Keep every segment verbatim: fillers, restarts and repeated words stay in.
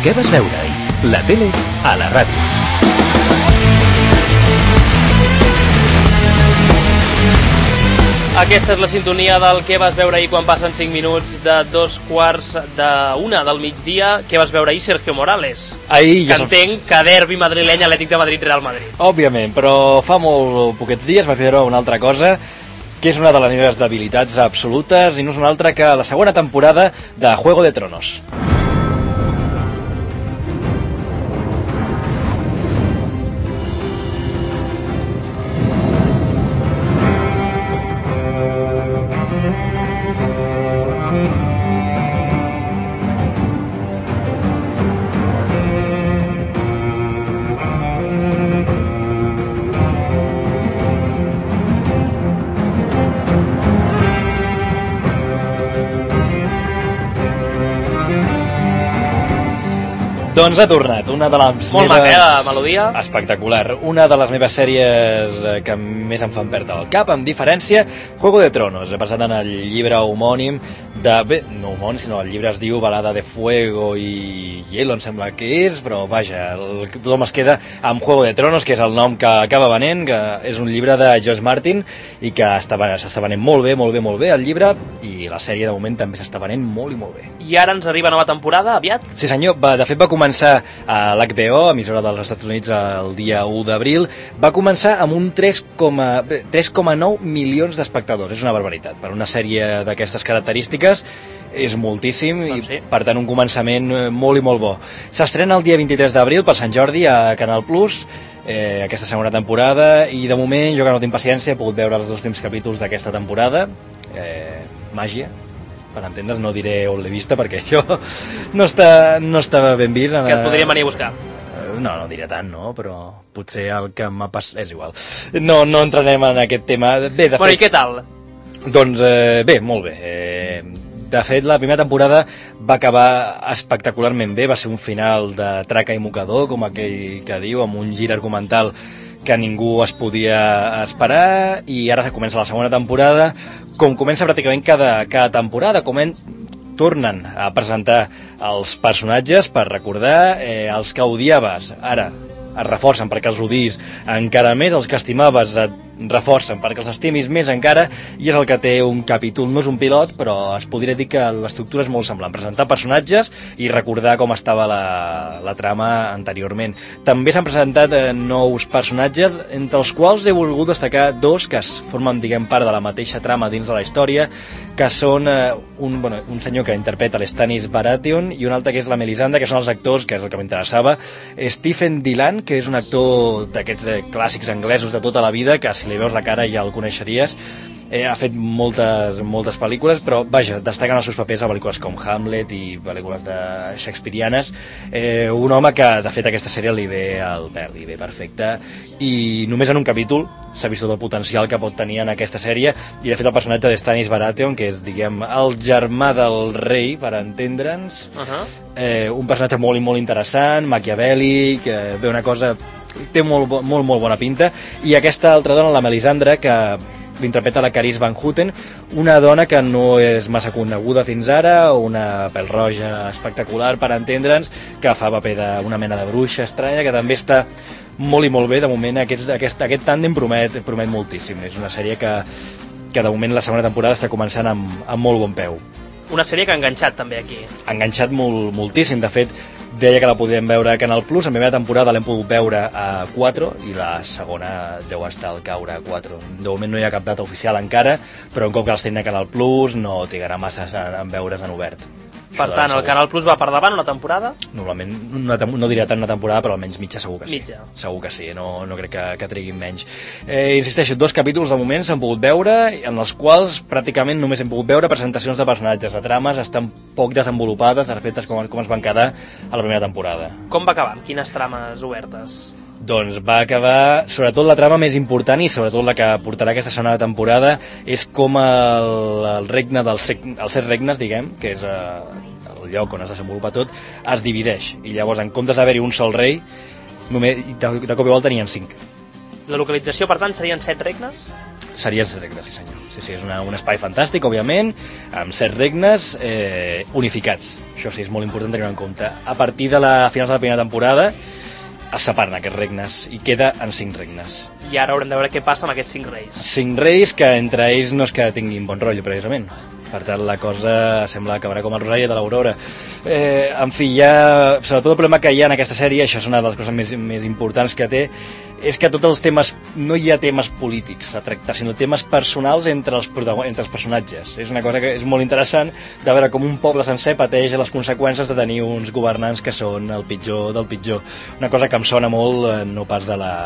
Què vas veure ahir? La tele a la ràdio. Aquesta és la sintonia del Què vas veure ahir quan passen cinc minuts de dos quarts d'una del migdia. Què vas veure ahir, Sergio Morales? Ahir que ja entenc som... que derbi madrileny, Atlètic de Madrid, Real Madrid. Òbviament, però fa molt poquets dies vaig veure una altra cosa que és una de les meves debilitats absolutes i no és una altra que la segona temporada de Juego de Tronos. Doncs ha tornat, una de les Molt meves... maca, eh, la melodia. Espectacular. Una de les meves sèries que més em fan perdre el cap, amb diferència, Juego de Tronos, basat en el llibre homònim de... Bé, no homònim, sinó el llibre es diu Balada de Fuego i Hielo, em sembla que és, però vaja, el, tothom es queda amb Juego de Tronos, que és el nom que acaba venent, que és un llibre de George Martin i que s'està venent molt bé, molt bé, molt bé, el llibre, i la sèrie de moment també s'està venent molt i molt bé. I ara ens arriba nova temporada, aviat? Sí senyor, va, de fet va començar a l'H B O, emissora dels Estats Units, el dia u d'abril, va començar amb un tres coma nou milions d'espectadors. És una barbaritat. Per una sèrie d'aquestes característiques és moltíssim, doncs sí. I per tant un començament molt i molt bo. S'estrena el dia vint-i-tres d'abril per Sant Jordi a Canal Plus, eh, aquesta segona temporada, i de moment jo que no tinc paciència he pogut veure els dos últims capítols d'aquesta temporada. eh, màgia, per entendre's, no diré on l'he vista perquè això no està, no estava ben vist. Que et podríem venir a buscar. No, no diré tant, no, però potser el que m'ha passat... És igual. No, no entrarem en aquest tema. Bé, de bueno, fet... i què tal? Doncs eh, bé, molt bé. Eh, de fet, la primera temporada va acabar espectacularment bé, va ser un final de traca i mocador, com aquell que diu, amb un gir argumental que ningú es podia esperar, i ara comença la segona temporada, com comença pràcticament cada, cada temporada, com en, tornen a presentar els personatges per recordar eh, els que odiaves, ara es reforcen perquè els odiis encara més, els que estimaves et reforcen perquè els estimis més encara, i és el que té un capítol, no és un pilot, però es podria dir que l'estructura és molt semblant, presentar personatges i recordar com estava la, la trama anteriorment. També s'han presentat eh, nous personatges, entre els quals he volgut destacar dos que es formen, diguem, part de la mateixa trama dins de la història, que són eh, un, bueno, un senyor que interpreta l'Stannis Baratheon i un altre que és la Melisandre, que són els actors, que és el que m'interessava, Stephen Dillon, que és un actor d'aquests eh, clàssics anglesos de tota la vida, que si li veus la cara ja el coneixeries. Eh, ha fet moltes, moltes pel·lícules, però vaja, destaquen els seus papers a pel·lícules com Hamlet i pel·lícules de shakespearianes. Eh, un home que, de fet, aquesta sèrie li ve al pèl, li ve perfecte, i només en un capítol s'ha vist tot el potencial que pot tenir en aquesta sèrie, i de fet el personatge de Stannis Baratheon, que és, diguem, el germà del rei, per entendre'ns, uh-huh. eh, un personatge molt i molt interessant, maquiavèlic, eh, bé, una cosa... té molt, molt, molt bona pinta, i aquesta altra dona, la Melisandre, que l'interpreta la Carice Van Houten, una dona que no és massa coneguda fins ara, una pèl-roja espectacular, per entendre'ns, que fa paper d'una mena de bruixa estranya, que també està molt i molt bé. De moment aquest, aquest, aquest tàndem promet, promet moltíssim. És una sèrie que, que de moment la segona temporada està començant amb, amb molt bon peu. Una sèrie que ha enganxat també aquí. Ha enganxat molt, moltíssim. De fet, deia que la podíem veure a Canal Plus. La primera temporada l'hem pogut veure a quatre i la segona deu estar al caure a quatre. De moment no hi ha cap data oficial encara, però un cop que els tenen a Canal Plus no trigarà massa en veure's en obert. Per tant, el Canal Plus va per davant una temporada? Normalment, una, no diria tant una temporada, però almenys mitja segur que sí. Mitja. Segur que sí, no, no crec que, que triguin menys. Eh, insisteixo, dos capítols de moment s'han pogut veure, en els quals pràcticament només hem pogut veure presentacions de personatges. Les trames estan poc desenvolupades respecte a com, com es van quedar a la primera temporada. Com va acabar? Quines trames obertes? Doncs va acabar, sobretot la trama més important i sobretot la que portarà aquesta segona temporada és com el, el regne dels els set regnes, diguem, que és eh, el lloc on es desenvolupa tot, es divideix. I llavors, en comptes d'haver-hi un sol rei, només, de, de cop i volta tenien cinc. La localització, per tant, serien set regnes? serien set regnes, sí senyor. Sí, sí, és una, un espai fantàstic, òbviament, amb set regnes eh, unificats. Això sí, és molt important tenir en compte. A partir de la finals de la primera temporada es separen aquests regnes i queda en cinc regnes. I ara haurem de veure què passa amb aquests cinc reis. Cinc reis que entre ells no és que tinguin bon rotllo, precisament. Per tant, la cosa sembla acabarà com el Rosari de l'Aurora. Eh, en fi, hi ha, sobretot el problema que hi ha en aquesta sèrie, això és una de les coses més, més importants que té, és que tots els temes, no hi ha temes polítics a tractar, sinó temes personals entre els, entre els personatges. És una cosa que és molt interessant de veure com un poble sencer pateix les conseqüències de tenir uns governants que són el pitjor del pitjor. Una cosa que em sona molt, no pas de la,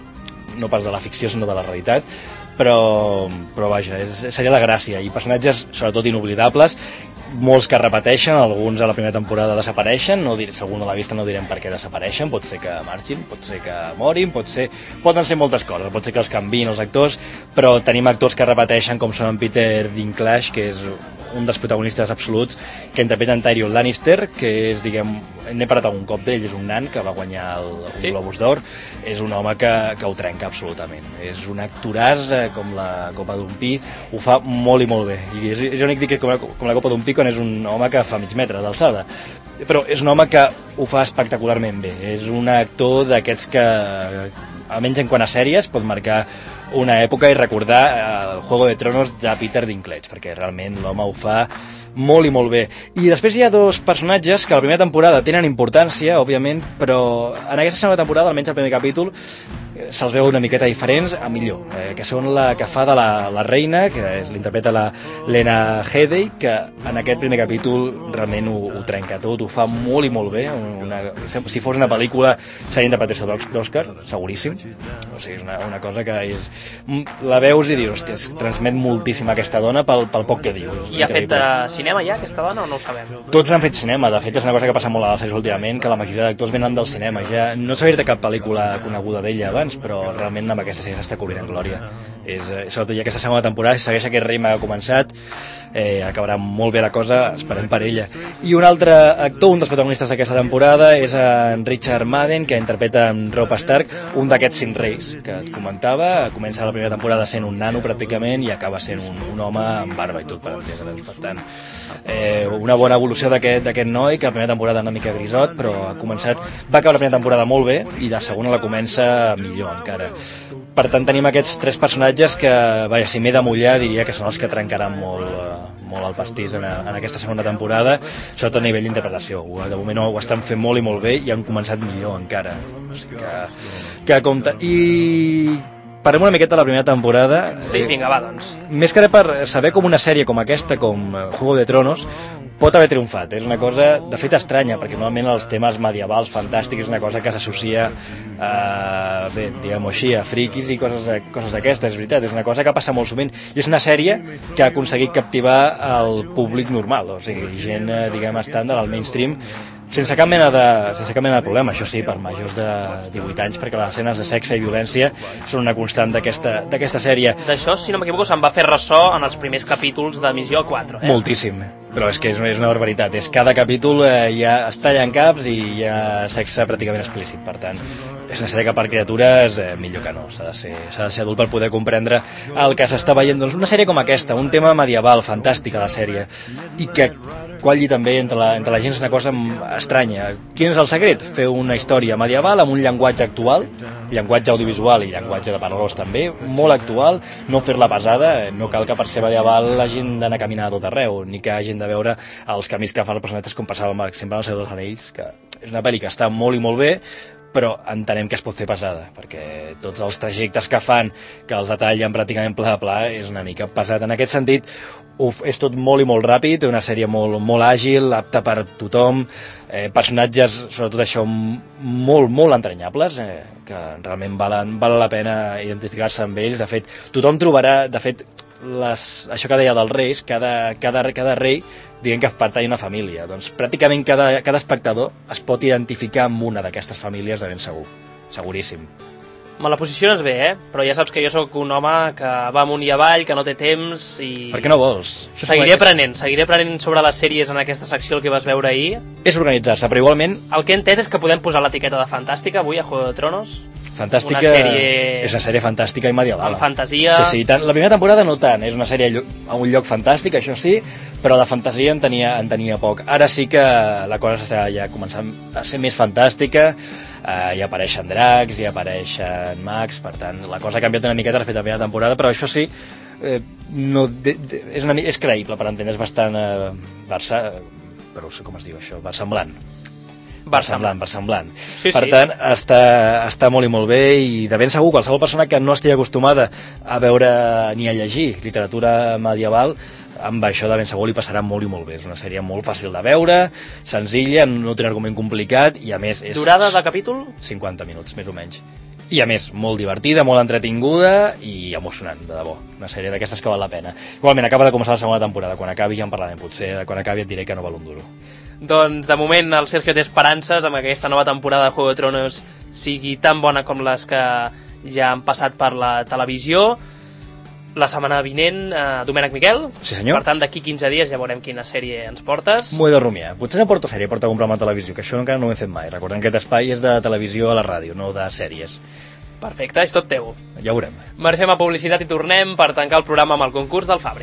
no pas de la ficció, sinó de la realitat, però, però vaja, és, seria la gràcia. I personatges, sobretot, inoblidables, molts que repeteixen, alguns a la primera temporada desapareixen, no dir, si algú no l'ha vista no direm per què desapareixen, pot ser que marxin, pot ser que morin, pot ser, poden ser moltes coses, pot ser que els canviïn els actors, però tenim actors que repeteixen, com són en Peter Dinklage, que és un dels protagonistes absoluts, que interpreta en Tyrion Lannister, que és, diguem, n'he parlat algun cop d'ell, és un nan que va guanyar el, un sí? Globus d'Or, és un home que, que ho trenca absolutament, és un actoràs eh, com la Copa d'un Pi, ho fa molt i molt bé, i és, és únic dir que com la, com la Copa d'un Pi quan és un home que fa mig metre d'alçada, però és un home que ho fa espectacularment bé, és un actor d'aquests que, almenys en quant a sèries, pot marcar una època i recordar el Juego de Tronos de Peter Dinklage, perquè realment l'home ho fa molt i molt bé. I després hi ha dos personatges que a la primera temporada tenen importància, òbviament, però en aquesta segona temporada, almenys el primer capítol, se'ls veu una miqueta diferents a millor, eh, que són la que fa de la, la reina, que és, l'interpreta la Lena Headey, que en aquest primer capítol realment ho, ho trenca tot, ho fa molt i molt bé, una, si fos una pel·lícula seria interpretació d'Òscar, seguríssim, o sigui, és una, una cosa que és, la veus i dius, hòstia, es transmet moltíssim aquesta dona pel, pel poc que diu. I ha fet uh, cinema ja, aquesta dona, o no ho sabem? Tots han fet cinema, de fet és una cosa que passa molt a les sèries últimament, que la majoria d'actors venen del cinema, ja no sabia de cap pel·lícula coneguda d'ella abans, però realment amb aquesta sèrie s'està cobrint en glòria. És, eh, sobretot ja aquesta segona temporada, si segueix aquest ritme que ha començat, eh, acabarà molt bé la cosa, esperem per ella. I un altre actor, un dels protagonistes d'aquesta temporada, és en Richard Madden, que interpreta en Robb Stark, un d'aquests cinc reis que et comentava. Comença la primera temporada sent un nano pràcticament i acaba sent un, un home amb barba i tot, per entendre'ns. Per tant, eh, una bona evolució d'aquest d'aquest noi, que la primera temporada una mica grisot, però ha començat, va acabar la primera temporada molt bé i la segona la comença millor encara. Per tant, tenim aquests tres personatges que, vaja, si m'he de mullar, diria que són els que trencaran molt, uh, molt el pastís en, en aquesta segona temporada, sobretot a nivell d'interpretació. De moment ho estan fent molt i molt bé i han començat millor encara. O sigui que, que compte. I parlem una miqueta de la primera temporada. Sí, vinga, va, doncs. Més que res per saber com una sèrie com aquesta, com Juego de Tronos, pot haver triomfat. És una cosa, de fet, estranya, perquè normalment els temes medievals, fantàstics, és una cosa que s'associa a, bé, diguem-ho així, a friquis i coses, coses d'aquestes, és veritat. És una cosa que passa molt sovint. I és una sèrie que ha aconseguit captivar el públic normal, o sigui, gent, diguem, estàndard, al mainstream, sense cap mena de, sense cap mena de problema, això sí, per majors de divuit anys, perquè les escenes de sexe i violència són una constant d'aquesta d'aquesta sèrie. D'això, si no m'equivoco, se'n va fer ressò en els primers capítols de Missió quatre, eh? Moltíssim, però és que és, és una barbaritat. És cada capítol eh, ja es tallen caps i hi ha sexe pràcticament explícit, per tant, és una sèrie que per criatures eh, millor que no, s'ha de ser, s'ha de ser adult per poder comprendre el que s'està veient. Doncs una sèrie com aquesta, un tema medieval fantàstic a la sèrie, i que qualli també entre la, entre la gent és una cosa estranya. Quin és el secret? Fer una història medieval amb un llenguatge actual, llenguatge audiovisual i llenguatge de paraules també, molt actual, no fer-la pesada, no cal que per ser medieval hagin d'anar a caminar a tot arreu, ni que hagin de veure els camins que fan els personatges com passava amb exemple en el Senyor dels Anells, que és una pel·li que està molt i molt bé, però entenem que es pot fer pesada, perquè tots els trajectes que fan, que els detallen pràcticament pla a pla, és una mica pesat. En aquest sentit, uf, és tot molt i molt ràpid, una sèrie molt, molt àgil, apta per tothom, eh, personatges, sobretot això, molt, molt entranyables, eh, que realment valen, valen la pena identificar-se amb ells. De fet, tothom trobarà, de fet, les, això que deia dels reis, cada, cada, cada rei diguem que pertany a una família, doncs pràcticament cada, cada espectador es pot identificar amb una d'aquestes famílies de ben segur, seguríssim. Me la posiciones bé, eh? Però ja saps que jo sóc un home que va amunt i avall, que no té temps i... Per què no vols? Seguiré aprenent, seguiré aprenent sobre les sèries en aquesta secció, el que vas veure ahir. És organitzar-se, però igualment... El que he entès és que podem posar l'etiqueta de fantàstica avui a Juego de Tronos. fantàstica, una sèrie... és una sèrie fantàstica i medieval. Amb fantasia... Sí, sí, tant, la primera temporada no tant, és una sèrie a un lloc fantàstic, això sí, però de fantasia en tenia, en tenia poc. Ara sí que la cosa està ja començant a ser més fantàstica, eh, hi apareixen dracs, hi apareixen mags, per tant, la cosa ha canviat una miqueta respecte a la primera temporada, però això sí, eh, no, de, de, és, una, és creïble, per entendre, és bastant... Eh, Barça, però no sé com es diu això, versemblant. Versemblant, versemblant. Sí, per sí. tant, està, està molt i molt bé, i de ben segur qualsevol persona que no estigui acostumada a veure ni a llegir literatura medieval, amb això de ben segur li passarà molt i molt bé. És una sèrie molt fàcil de veure, senzilla, no té un argument complicat, i a més... És durada de capítol? cinquanta minuts, més o menys. I a més, molt divertida, molt entretinguda i emocionant, de debò. Una sèrie d'aquestes que val la pena. Igualment, acaba de començar la segona temporada. Quan acabi ja en parlarem, potser. Quan acabi et diré que no val un duro. Doncs de moment el Sergio té esperances amb aquesta nova temporada de Juego de Tronos sigui tan bona com les que ja han passat per la televisió. La setmana vinent, eh, Domènec Miquel. Sí, senyor. Per tant, d'aquí quinze dies ja veurem quina sèrie ens portes. M'ho he de rumiar. Potser no porto sèrie, porto algun programa de televisió, que això encara no ho he fet mai. Recordem que aquest espai és de televisió a la ràdio, no de sèries. Perfecte, és tot teu. Ja ho veurem. Marxem a publicitat i tornem per tancar el programa amb el concurs del Fabri.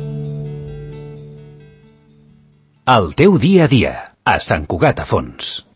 El teu dia a dia, a Sant Cugat a Fons.